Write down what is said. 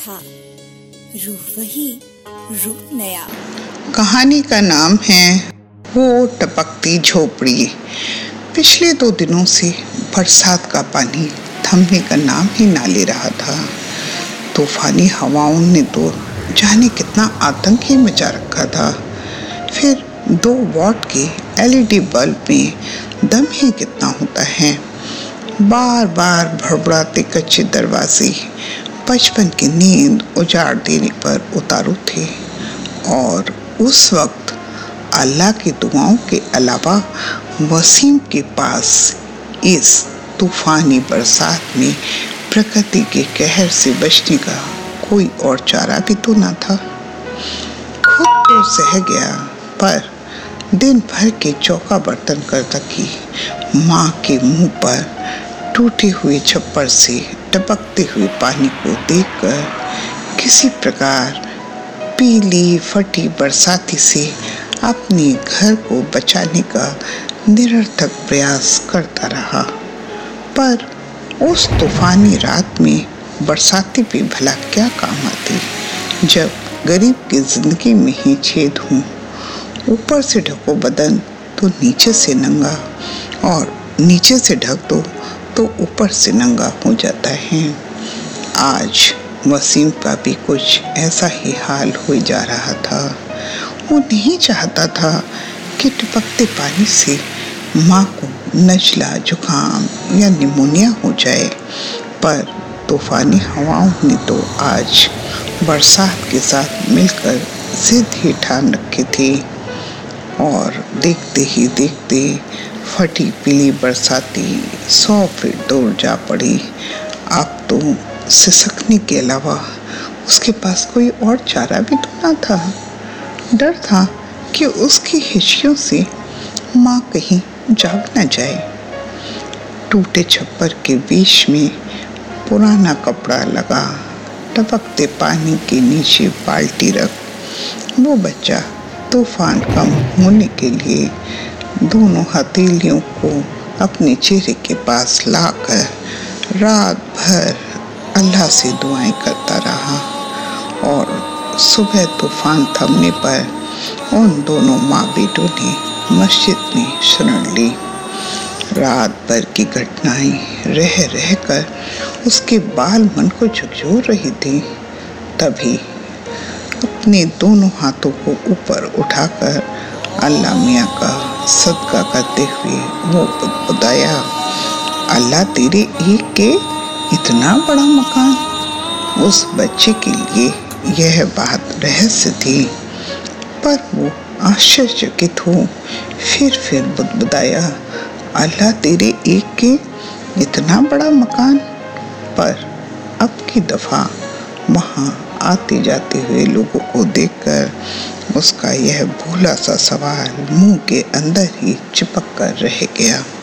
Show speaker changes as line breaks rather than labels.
था, रूह वही, रूप नया।
कहानी का नाम है वो टपकती झोपड़ी। पिछले 2 दिनों से बरसात का पानी थमने का नाम ही ना ले रहा था। तूफानी हवाओं ने तो जाने कितना आतंक ही मचा रखा था। फिर 2 वॉट के LED बल्ब में दम ही कितना होता है। बार बार भड़बड़ाते कच्चे दरवाजे बचपन की नींद उजाड़ देने पर उतारू थे। और उस वक्त अल्लाह की दुआओं के अलावा वसीम के पास इस तूफानी बरसात में प्रकृति के कहर से बचने का कोई और चारा भी तो न था। खुद तो सह गया, पर दिन भर के चौका बर्तन करता कि माँ के मुंह पर टूटे हुए छप्पर से टपकते हुए पानी को देखकर किसी प्रकार पीली फटी बरसाती से अपने घर को बचाने का निरर्थक प्रयास करता रहा। पर उस तूफानी रात में बरसाती भी भला क्या काम आती, जब गरीब की जिंदगी में ही छेद हूँ। ऊपर से ढको बदन तो नीचे से नंगा, और नीचे से ढक दो तो ऊपर से नंगा हो जाता है। आज वसीम का भी कुछ ऐसा ही हाल हो जा रहा था। वो नहीं चाहता था कि टपकते पानी से माँ को नज़ला, जुकाम या निमोनिया हो जाए, पर तूफानी हवाओं ने तो आज बरसात के साथ मिलकर जिद ही ठान रखी थी। और देखते ही देखते फटी पीली बरसाती 100 फीट दूर जा पड़ी। अब तो सिसकने के अलावा उसके पास कोई और चारा भी तो न था। डर था कि उसकी हिस्सियों से माँ कहीं जाग न जाए। टूटे छप्पर के बीच में पुराना कपड़ा लगा, टपकते पानी के नीचे बाल्टी रख वो बच्चा तूफान कम होने के लिए दोनों हथेलियों को अपने चेहरे के पास लाकर रात भर अल्लाह से दुआएं करता रहा। और सुबह तूफान थमने पर उन दोनों माँ बेटों ने मस्जिद में शरण ली। रात भर की घटनाएं रह रह कर उसके बाल मन को झकझोर रही थी। तभी अपने दोनों हाथों को ऊपर उठाकर अल्लाह मियाँ का सदका करते हुए वो बुदबुदाया, अल्लाह तेरे एक के इतना बड़ा मकान। उस बच्चे के लिए यह बात रहस्य थी, पर वो आश्चर्यचकित हो फिर बुदबुदाया, अल्लाह तेरे एक के इतना बड़ा मकान। पर अब की दफ़ा वहाँ आते जाते हुए लोगों को देखकर उसका यह भोला सा सवाल मुंह के अंदर ही चिपक कर रह गया।